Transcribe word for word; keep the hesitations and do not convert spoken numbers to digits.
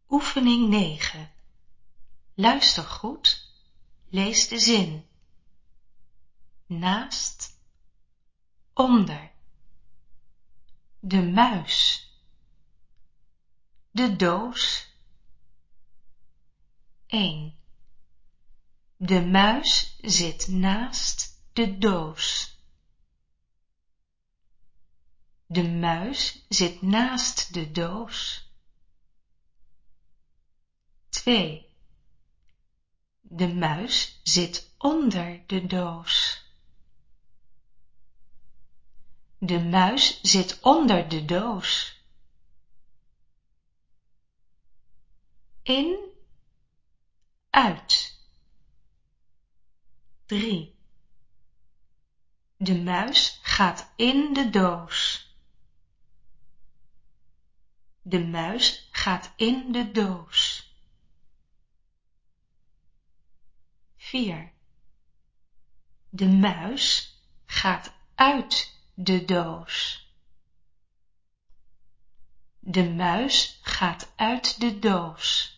Oefening negen. Luister goed, lees de zin. Naast, onder. De muis. De doos. een. De muis zit naast de doos. De muis zit naast de doos. twee. De muis zit onder de doos. De muis zit onder de doos. In, uit. drie. De muis gaat in de doos. De muis gaat in de doos. vier. De muis gaat uit de doos. De muis gaat uit de doos.